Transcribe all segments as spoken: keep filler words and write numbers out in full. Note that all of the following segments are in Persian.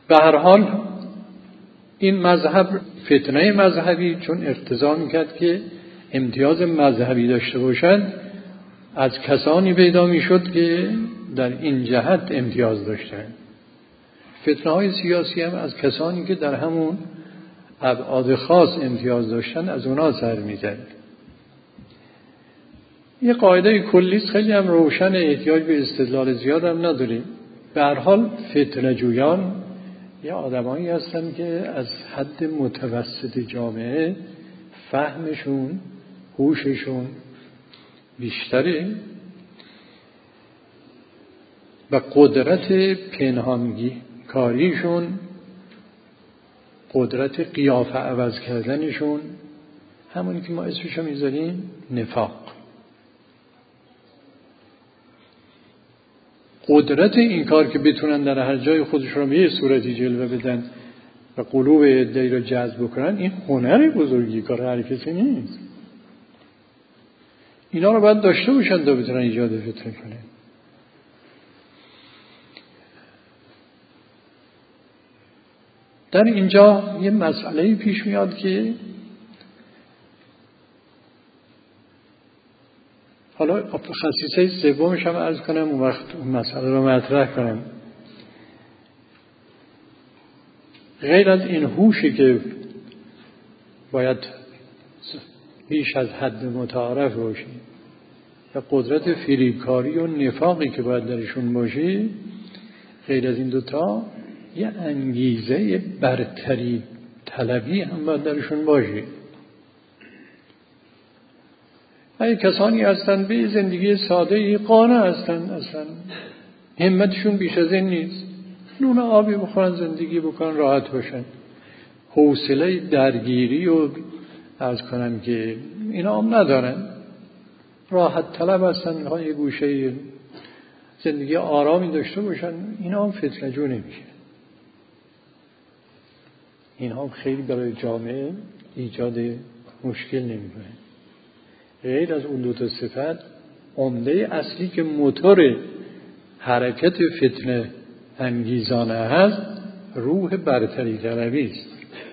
به هر حال این مذهب فتنه مذهبی چون اقتضا میکرد که امتیاز مذهبی داشته باشند، از کسانی پیدا میشد که در این جهت امتیاز داشتند. فتنه های سیاسی هم از کسانی که در همون ابعاد خاص امتیاز داشتن از اونا سر میزد. یه قاعده کلی خیلی هم روشن، احتیاج به استدلال زیاد هم نداریم. به هر حال فتنه جویان یه آدمایی هستن که از حد متوسط جامعه فهمشون، هوششون بیشتره و قدرت پنهانگی کاریشون، قدرت قیافه عوض کردنشون، همونی که ما اسمشو میذاریم نفاق. قدرت این کار که بتونن در هر جای خودشون رو به یه صورتی جلوه بدن و قلوب عده‌ای رو جذب بکنن، این هنر بزرگی، کار هر کسی نیست. اینا رو باید داشته باشن تا بتونن ایجاد فتنه کنن. در اینجا یه مسئله پیش میاد که حالا خصیصه سومش هم عرض کنم، اون وقت اون مسئله رو مطرح کنم. غیر از این هوشی که باید بیش از حد متعارف باشه و قدرت فریبکاری و نفاقی که باید درشون باشه، غیر از این دوتا یه انگیزه برتری طلبی هم باید درشون باشه. این کسانی هستن به زندگی ساده قانع هستن، اصلا همتشون بیش از این نیست، نون آبی بخورن، زندگی بکنن، راحت باشن، حوصله درگیری و عرض کنم که اینا هم ندارن، راحت طلب هستن، ها یه گوشه زندگی آرامی داشته باشن. اینا هم فتنه جو نمیشه. اینا هم خیلی برای جامعه ایجاد مشکل نمیکنه. غیر از اون دو تا صفت، عمده اصلی که موتور حرکت فتنه انگیزانه هست، روح برتری طلبی است.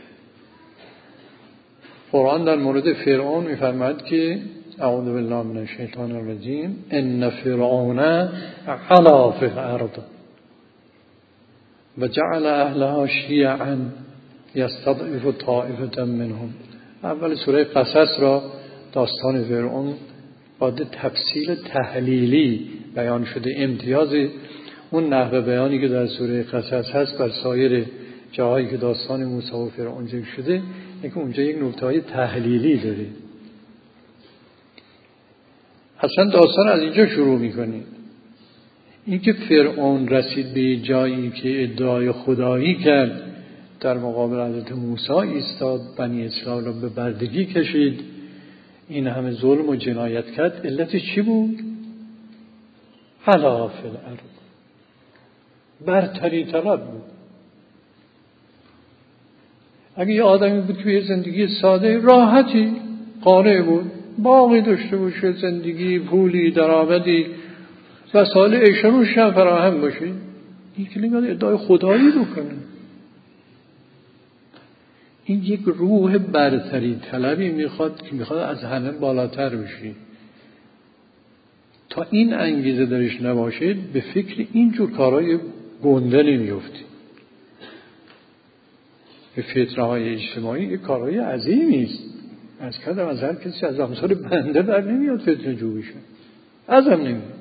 قرآن در مورد فرعون می‌فرماید که اعوذ بالله من الشیطان الرجیم ان فرعون علا فی الارض و جعل اهلها شیعا یستضعف طائفة منهم. اول سوره قصص را داستان فرعون با تفصیل تحلیلی بیان شده. امتیاز اون نحوه بیانی که در سوره قصص هست بر سایر جاهایی که داستان موسی و فرعون ذکر شده، اینکه اونجا یک نکته‌های تحلیلی داره. اصلا داستان از اینجا شروع می‌کنه. اینکه فرعون رسید به جایی که ادعای خدایی کرد، در مقابل حضرت موسی ایستاد، بنی اسرائیل رو به بردگی کشید، این همه ظلم و جنایت کرد، علتش چی بود؟ علا فی الارض، برتری طلب بود. اگه یه آدمی بود که یه زندگی ساده راحتی قانع بود، باقی داشته باشه، زندگی، پولی، درآمدی، وسایل عیش و نوش هم فراهم باشه، این که نمیاد ادعای خدایی بکنه. این یک روح برتری طلبی میخواد که میخواد از همه بالاتر بشی. تا این انگیزه درش نباشه به فکر اینجور کارهای گنده نمیفتی. به فتنه های اجتماعی یک کارهای عظیمی است. از کردم از هر کسی از امثال بنده بر نمیاد فتنه جو بشه، ازم نمیاد.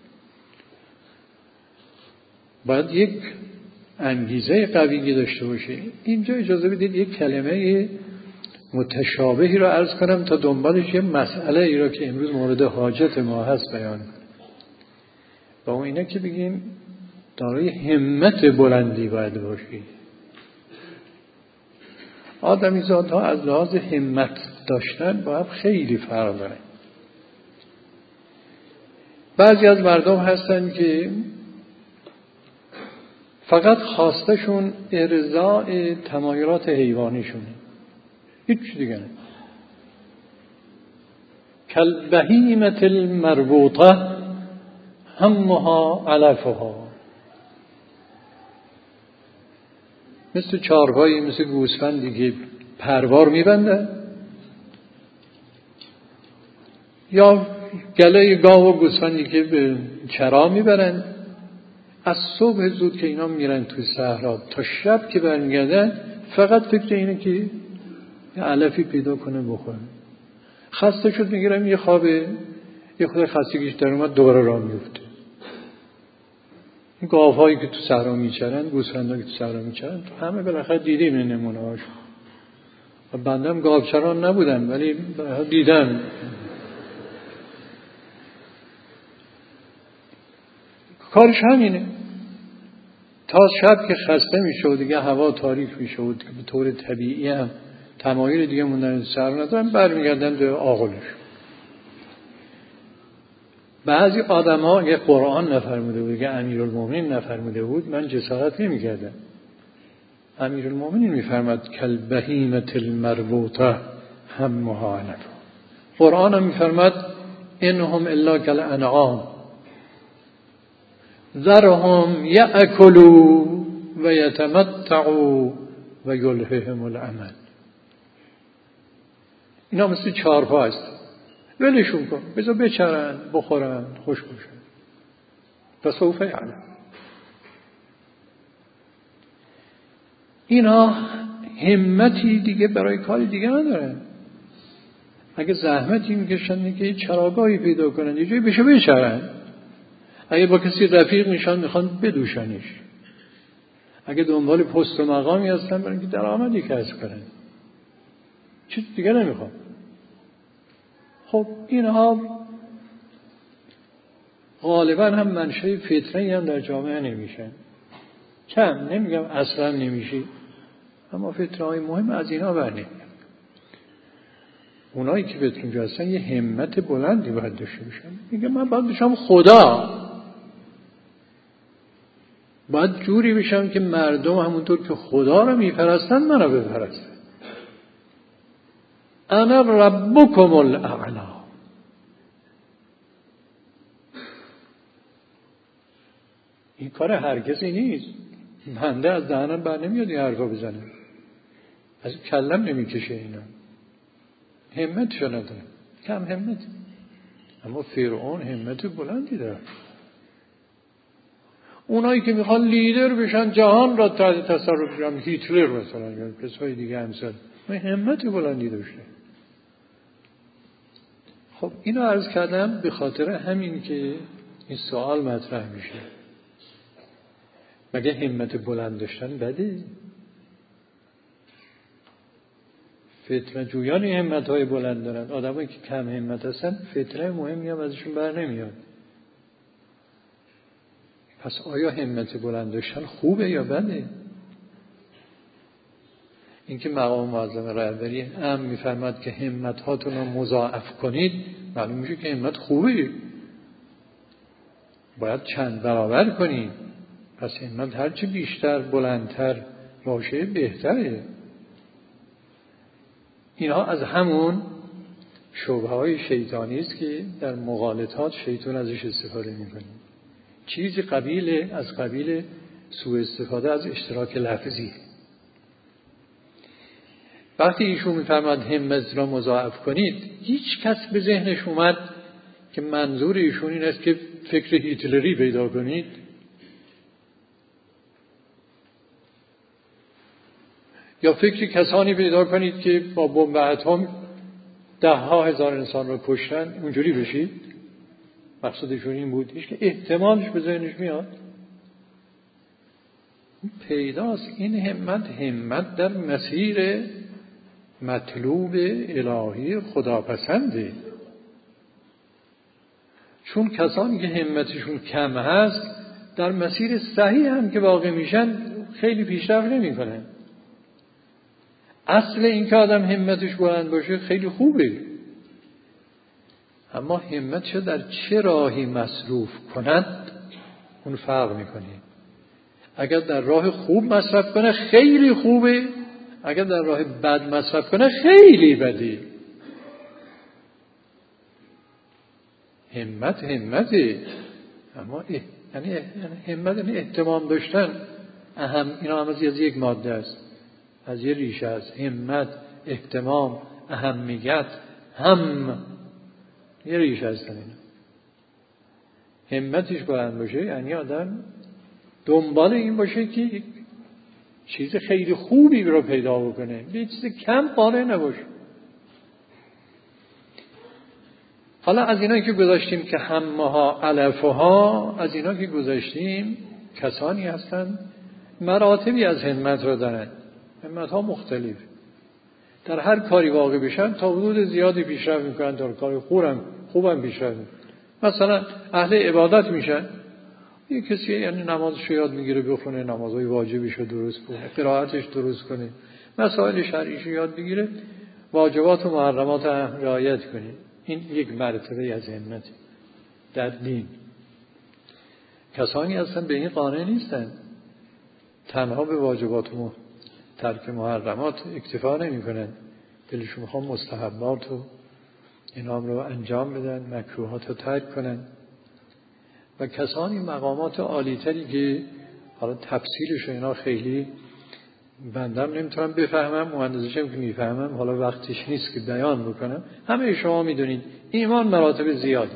باید یک انگیزه قوی داشته باشه. اینجا اجازه بدید یک کلمه متشابهی رو عرض کنم تا دنبالش یه مسئله ای را که امروز مورد حاجت ما هست بیان کنم. با اون اینه که بگیم دارای همت بلندی باید باشی. آدمی ذاتها از لحاظ همت داشتن با هم خیلی فرق داره. بعضی از مردم هستن که فقط خواستشون ارضاء تمایلات حیوانیشونه، هیچ دیگه نه. کالبهیمة المربوطه همها علفها. مثل چارپایی، مثل گوسفندی که پروار میبندن یا گله گاو و گوسفندی که به چرا میبرن. از صبح زود که اینا میرن توی صحرا تا شب که برمیگردن فقط فکر اینه که یه علفی پیدا کنه بخوره. خسته شد میگیرم یه خوابه، یه خود خستگیش در اومد دوباره راه میفته. این گاوهایی که تو صحرا میچرن، گوسفندایی که تو صحرا میچرن، همه بالاخره دیدیم این نمونه‌هاشو. و بندم گاوچران نبودم ولی دیدم. کارش همینه. تا شب که خسته میشه و دیگه هوا تاریک میشه و به طور طبیعی هم تمایل دیگه موندن سر ندارن، برمیگردن به آغلش. بعضی آدم ها اگه قرآن نفرموده بود، اگه امیرالمومنین نفرموده بود، من جسارت نمی‌کردم. امیرالمومنین میفرماد کل بهیمة المربوطه همها عنف. قرآن هم میفرماد انهم الا کالانعام ذرهم یأکلوا و یتمتعوا و یلههم الامل. اینا مثل چارپا هست، ولشون کن، بذار بچرن، بخورن، خوش باشن. فسوف یعلم. اینا همتی دیگه برای کاری دیگه ندارن. اگه زحمتی میکشن که چراگاهی پیدا کنن یه جایی بشه بچرن. اگه با کسی رفیق میشن میخوان بدوشنش. اگه دنبال پست و مقامی هستن برای اینکه درآمدی کسب کنن، چیز دیگه نمیخوان. خب اینها غالبا هم منشأ فطره‌ای هم در جامعه نمیشن. کم نمیگم اصلا نمیشی، اما فطره‌های مهم از اینا برنمیاد. اونایی که بهتون هستن یه همت بلندی باید داشته باشن. میگه من باید بشم خدا، باید جوری بشم که مردم همونطور که خدا رو میپرستن منو بپرستن. انا ربکم الاعلی. این کار هرگزی نیست. بنده از دهنم بر نمیاد این حرفا بزنم، از کلم نمیکشه اینا. همتشو نداره، کم همت. اما فرعون همت بلندی داره. اونایی که میخوان لیدر بشن، جهان را تحت تصرف بشن، هیتلر مثلا یا کسای دیگه امثال، همت بلندی داشته. خب اینو عرض کردم به خاطر همین که این سوال مطرح میشه. مگه همت بلند داشتن بده؟ فتنه جویان همت های بلند دارن. آدمایی که کم همت هستن فتنه مهمی هم ازشون بر نمیاد. پس آیا همت بلند داشتن خوبه یا بده؟ اینکه مقام معظم رهبری امر میفرماد که همت هاتون رو مضاعف کنید، معلوم میشه که همت خوبه، باید چند برابر کنید. پس همت هرچی بیشتر بلندتر باشه بهتره. اینها از همون شبهه های شیطانی است که در مغالطات شیطان ازش استفاده میکنه. چیزی قبیل از قبیل سوء استفاده از اشتراک لفظی. وقتی ایشون میفرماد همت را مضاعف کنید، هیچ کس به ذهنش اومد که منظور ایشون این است که فکر هیتلری پیدا کنید؟ یا فکر کسانی پیدا کنید که با بمب اتم ده ها هزار انسان را کشتن، اونجوری بشید؟ مقصودشون این بود؟ هیچ که احتمالش به ذهنش میاد. پیداست این همت همت در مسیر مطلوب الهی خداپسنده. چون کسانی که همتشون کم هست در مسیر صحیح هم که واقع میشن خیلی پیشرفت نمیکنن. اصل این که آدم همتش بلند باشه خیلی خوبه، اما همتش در چه راهی مصروف کند اون فرق میکنه. اگر در راه خوب مصرف کنه خیلی خوبه، اگر در راه بد مصرف کنه خیلی بده. همت همته، اما یعنی همت یعنی اهتمام داشتن. اهم، اینا هم از یک ماده است، از یه ریشه است. همت، اهتمام، اهمیت، هم یه ریشه هستن اینا. همتش بلند باشه یعنی آدم دنبال این باشه که چیز خیلی خوبی رو پیدا بکنه، یه چیز کم قانع نباشه. حالا از اینا که گذاشتیم که همها علفها، از اینا که گذاشتیم کسانی هستن مراتبی از همت رو دارن. همت ها مختلف، در هر کاری واقع بشن تا حدود زیادی پیشرفت میکنن، در کار خوبم خوبم پیشرفت میکنن. مثلا اهل عبادت میشن، یه کسی یعنی نمازش یاد میگیره بخونه، نمازهای واجبش رو درست کنه، قرائتش درست کنه، مسائل شرعیش یاد بگیره، واجبات و محرمات هم رعایت کنه. این یک مرتبه از همت در دین. کسانی هستن به این قانع نیستن، تنها به واجبات و ترک محرمات اکتفا نمی کنن، دلشون میخوان مستحبات و اینام رو انجام بدن، مکروهات رو ترک کنن. و کسانی مقامات عالی‌تری که حالا تفصیلش و اینا خیلی بندم نمیتونم بفهمم، مهندسشم که میفهمم حالا وقتش نیست که بیان بکنم. همه شما میدونید ایمان مراتب زیادی.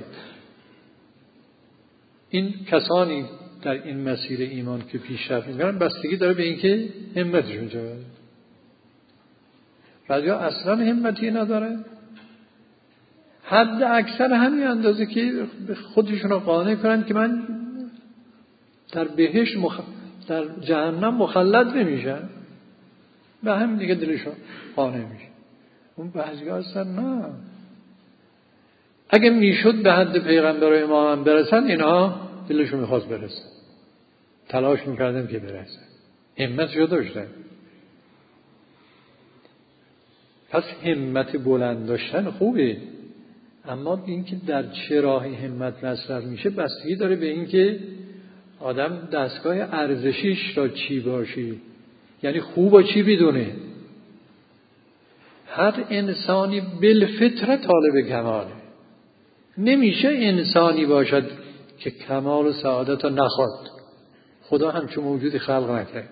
این کسانی در این مسیر ایمان که پیشرفت میکنن بستگی داره به اینکه همتشون چقدره. بعضیا اصلا همتی نداره، حد اکثر همین اندازه که خودشون رو قانع کنن که من در بهشت مخ... در جهنم مخلد نمیشن، به همین دیگه دلشون قانع میشه. اون بعضیا هستن نه، اگه میشد به حد پیغمبر و امام برسن، اینا دلشون میخواست برسن، تلاش میکردن که برسن، همتشو داشتن. پس همت بلند داشتن خوبه، اما اینکه در چه راهی همت مصرف میشه بستگی داره به اینکه آدم دستگاه ارزشیش را چی باشی، یعنی خوب و چی بدونه. هر انسانی بالفطره طالب کماله، نمیشه انسانی باشد که کمال و سعادت را نخواد. خدا همچون موجودی خلق نکرد.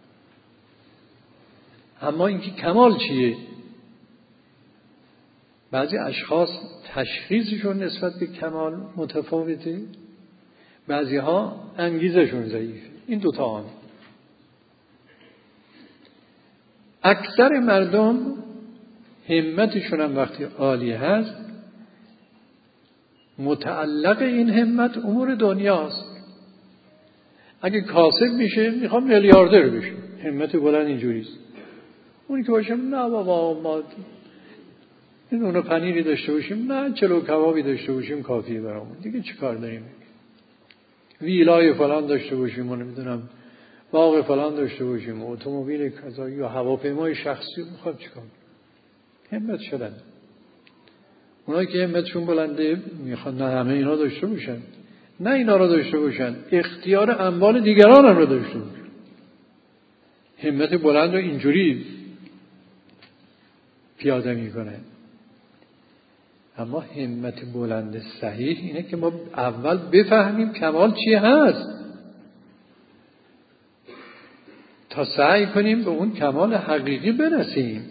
اما اینکه کمال چیه؟ بعضی اشخاص تشخیصشون نسبت به کمال متفاوته، بعضی ها انگیزشون ضعیفه. این دوتا آن. اکثر مردم همتشون هم وقتی عالی هست، متعلق این همت امور دنیاست. اگه کاسب میشه میخوام میلیاردر بشه، همت بلند اینجوریست. اونی که باشه نه بابا ما این اونو پنیری داشته باشیم، نه چلو کبابی داشته باشیم کافیه برامون، دیگه چی کار داریم؟ ویلای فلان داشته باشیم و نمیدونم باغ فلان داشته باشیم، اتومبیل کذا یا هواپیمای شخصی، میخواد چیکار؟ همت شدن. اونایی که همتشون بلنده میخوان نه همه اینا داشته باشن، نه اینا رو داشته باشن، اختیار اموال دیگران هم رو داشته باشن. همت بلند رو اینجوری پیاده میکنه. اما همت بلند صحیح اینه که ما اول بفهمیم کمال چی هست تا سعی کنیم به اون کمال حقیقی برسیم.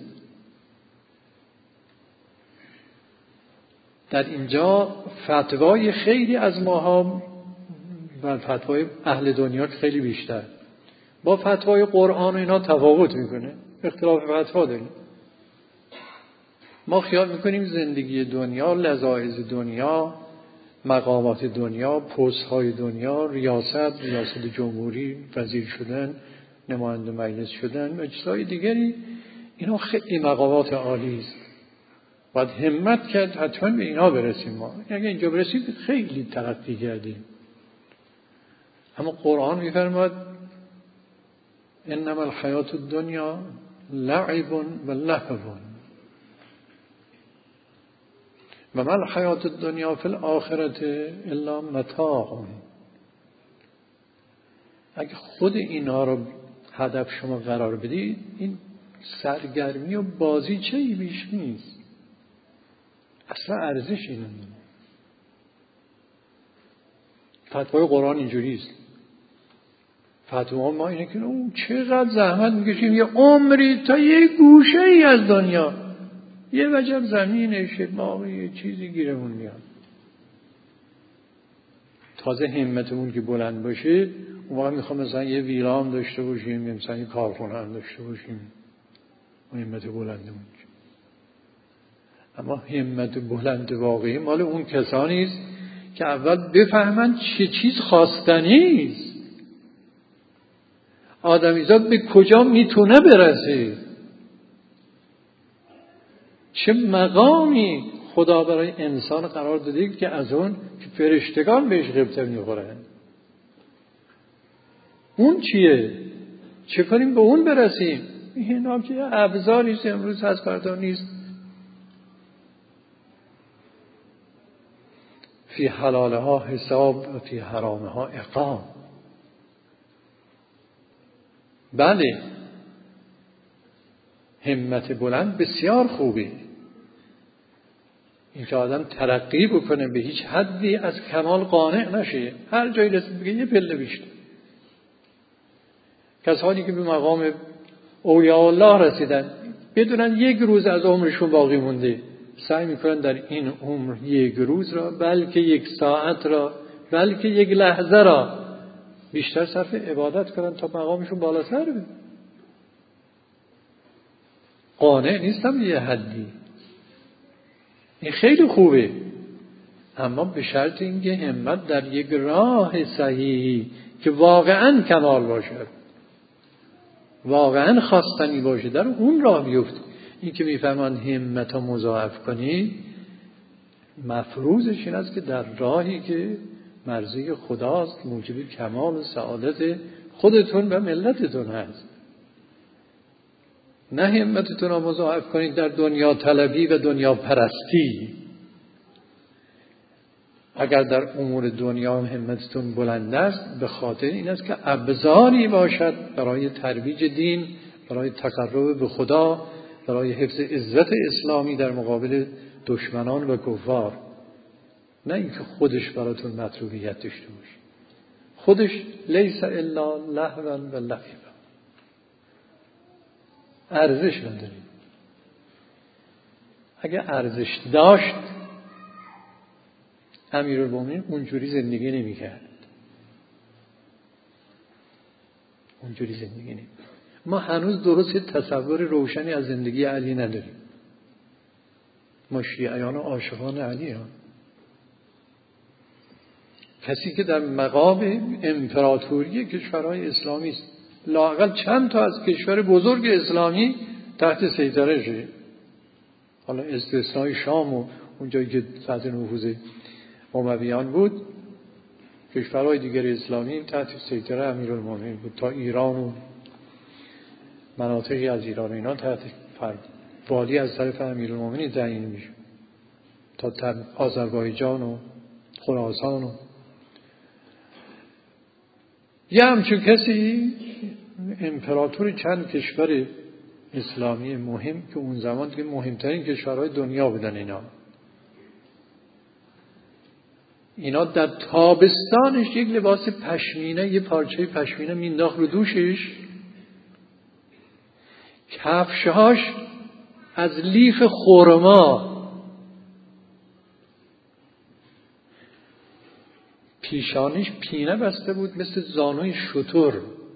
در اینجا فتوای خیلی از ماها و فتوای اهل دنیا خیلی بیشتر با فتوای قرآن و اینا تفاوت میکنه، اختلاف فتوا داریم. ما خیال میکنیم زندگی دنیا، لذایذ دنیا، مقامات دنیا، پست‌های دنیا، ریاست، ریاست جمهوری، وزیر شدن، نماینده مجلس شدن و چیزهای دیگری، اینا خیلی مقامات عالی است. باید همت کرد حتما به اینا برسیم. ما اگه اینجا برسیم خیلی ترقی کردیم. اما قرآن میفرماد انما الحیات الدنیا لعب و لهو و ما الحیات الدنیا فی الاخرة الا متاع. اگه خود اینا رو هدف شما قرار بدید، این سرگرمی و بازی چه بیش نیست، اصلا ارزشی نداره. فتوای قرآن اینجوری است. فتوا ما اینه که اون چقدر زحمت میکشیم یه عمری تا یه گوشه ای از دنیا، یه وجب زمین شماغی یه چیزی گیرمون میاد. تازه همتمون که بلند باشه اون وقت میخوام مثلا یه ویلا هم داشته باشیم، مثلا یه کارخونه هم داشته باشیم، اون همت بلندمون. اما همت بلند واقعی مال اون کسانی است که اول بفهمن چه چیز خواستنی است، آدمیزاد به کجا میتونه برسه، چه مقامی خدا برای انسان قرار داده که از اون که فرشتگان بهش غبطه میخورن. اون چیه؟ چه کنیم به اون برسیم؟ اینا که ابزاری است، امروز هست فردا نیست. فی حلالها حساب و فی حرامها عقاب. بله، همت بلند بسیار خوبه، این که آدم ترقی بکنه به هیچ حدی از کمال قانع نشه، هر جایی رسید بگه یه پله بیشتر. کسانی که به مقام اولیاء الله رسیدن بدونن یک روز از عمرشون باقی مونده، سعی میکنن در این عمر یک روز را، بلکه یک ساعت را، بلکه یک لحظه را بیشتر صرف عبادت کنن تا مقامشون بالاتر بره. قانع نیستم به یه حدی، این خیلی خوبه، اما به شرط اینکه همت در یک راه صحیحی که واقعا کمال باشد، واقعا خواستنی باشه، در اون راه بیفت. این که میفهمن همت رو مضاعف کنی، مفروضش این است که در راهی که مرضی خداست، موجب کمال و سعادت خودتون و ملتتون هست. نه همتتون رو مضاعف کنید در دنیا طلبی و دنیا پرستی. اگر در امور دنیا همتتون بلند است، به خاطر این است که ابزاری باشد برای ترویج دین، برای تقرب به خدا، برای حفظ عزت اسلامی در مقابل دشمنان و کفار. نه اینکه خودش براتون مطلوبیت داشته باشه. خودش لیس الا لهوا و لعبا، ارزش نداره. اگه ارزش داشت امیرالمومنین اونجوری زندگی نمی‌کرد. اونجوری زندگی نمی‌کرد. ما هنوز درست تصور روشنی از زندگی علی نداریم. ما شیعیان و عاشقان علی هم. کسی که در مقام امپراتوری کشورهای اسلامی است، لااقل چند تا از کشور بزرگ اسلامی تحت سیطرهشه. حالا استثنای شام و اونجایی که تحت نفوذ امویان بود، کشورهای دیگر اسلامی تحت سیطره امیرالمومنین بود. تا ایران و مناطقی از ایران اینا تحت والی از طرف امیرالمومنین تعیین میشه، تا آذربایجان و خراسان و یه همچون کسی امپراتور چند کشور اسلامی مهم که اون زمان که مهمترین کشورهای دنیا بودن، اینا اینا در تابستانش یک لباس پشمینه، یه پارچه پشمینه مینداخت رو دوشش، کفشهاش از لیف خرما، پیشانیش پینه بسته بود مثل زانوی شتر.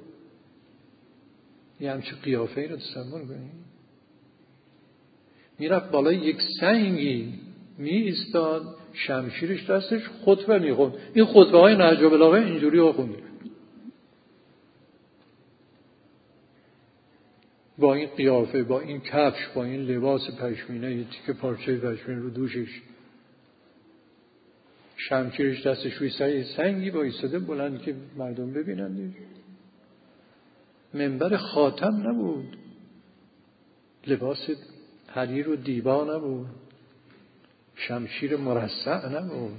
یه همچه قیافه ای رو تصور کنید. میرفت بالای یک سنگی می ایستاد، شمشیرش دستش، خطبه میخوند. این خطبه های نهج البلاغه اینجوری ها خونده، با این قیافه، با این کفش، با این لباس پشمینه، یه تیکه پارچه پشمینه رو دوشش، شمشیرش دستش روی سری سنگی با ایستاده بلند که مردم ببینند. منبر خاتم نبود، لباس حریر و دیبا نبود، شمشیر مرصع نبود.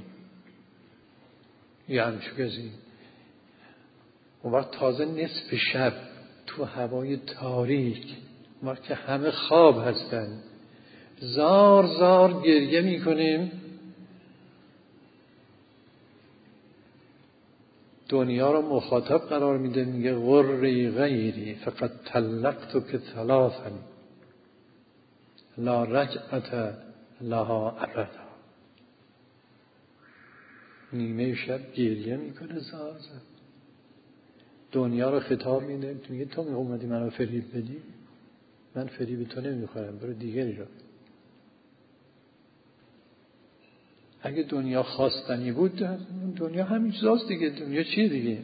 یه همچون کسی اون وقت تازه نصف شب تو هوای تاریک، اون وقت که همه خواب هستن، زار زار گریه میکنیم دنیا رو مخاطب قرار میده، میگه غری غیری فقط طلقت که ثلاثا لا رجعت لها ابدا. نیمه شب گریه میکنه زازه، دنیا رو خطاب میده، میگه تو می اومدی منو فریب بدی، من فریب تو نمیخورم، برو دیگری رو. اگه دنیا خواستنی بود، دنیا همین چیزاست دیگه. دنیا چیه دیگه؟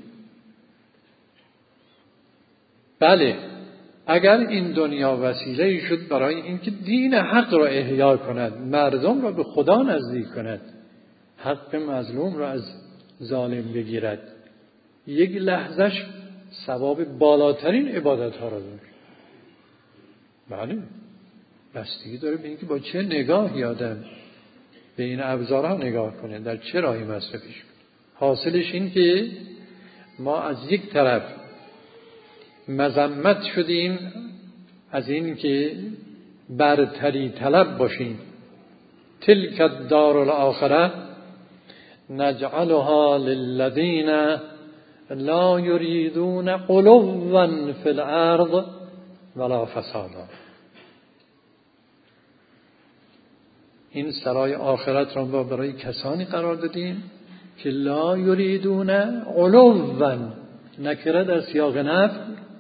بله، اگر این دنیا وسیله‌ای شد برای اینکه دین حق را احیا کند، مردم را به خدا نزدیک کند، حق مظلوم را از ظالم بگیرد، یک لحظهش ثواب بالاترین عبادت ها را داشت. بله، بستگی داره به اینکه با چه نگاهی آدم به این ابزارها نگاه کنه، در چه راهی مصرفش کنه. حاصلش این که ما از یک طرف مذمت شدیم از این که برتری طلب باشیم، تلک الدار الاخره نجعلها للذین لا یریدون علوا فی الارض ولا فسادا. این سرای آخرت را ما برای کسانی قرار دادیم که لا یریدون علوا، نکره در سیاق نفی،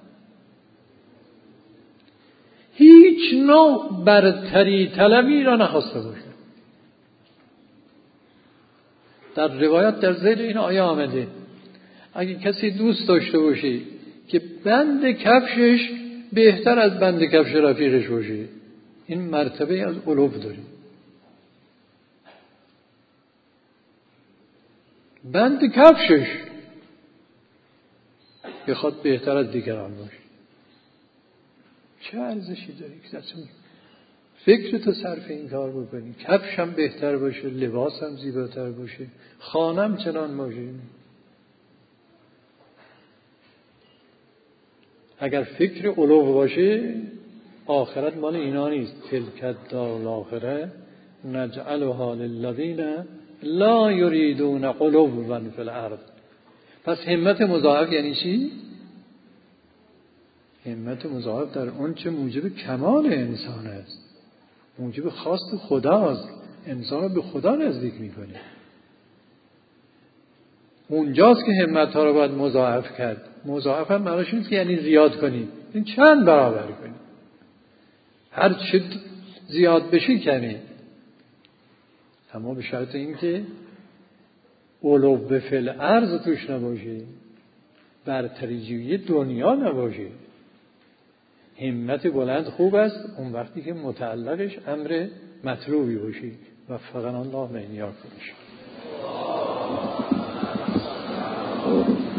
هیچ نوع برتری طلبی را نخواسته باشه. در روایت در ذیل این آیه آمده اگه کسی دوست داشته باشه که بند کفشش بهتر از بند کفش رفیقش باشه، این مرتبه از علو داره. بند کفشش بخواد بهتر از دیگران باشه، چه ارزشی داره که اصلا فکرتو صرف این کار بکنی؟ کفشم بهتر باشه، لباسم زیباتر باشه، خانم چنان باشه. اگر فکر علو باشه، آخرت مال اینا نیست. تلک الدار الاخره نجعلها للذین لا یریدون علوا فی الارض. پس همت مضاعف یعنی چی؟ همت مضاعف در اون چه موجب کمال انسان است، موجب خواست خداست، انسان رو به خدا نزدیک میکنه. اونجاست که همت ها رو باید مضاعف کرد. مضاعف هم معنیش نیست که یعنی زیاد کنی، این چند برابر کنی، هر چه زیاد بشی کنی، اما به شرط این که علو به فل ارض توش نباشه، برتریجویی دنیا نباشه. همت بلند خوب است اون وقتی که متعلقش امر مطلوبی باشه. وفقنا الله من یاکم.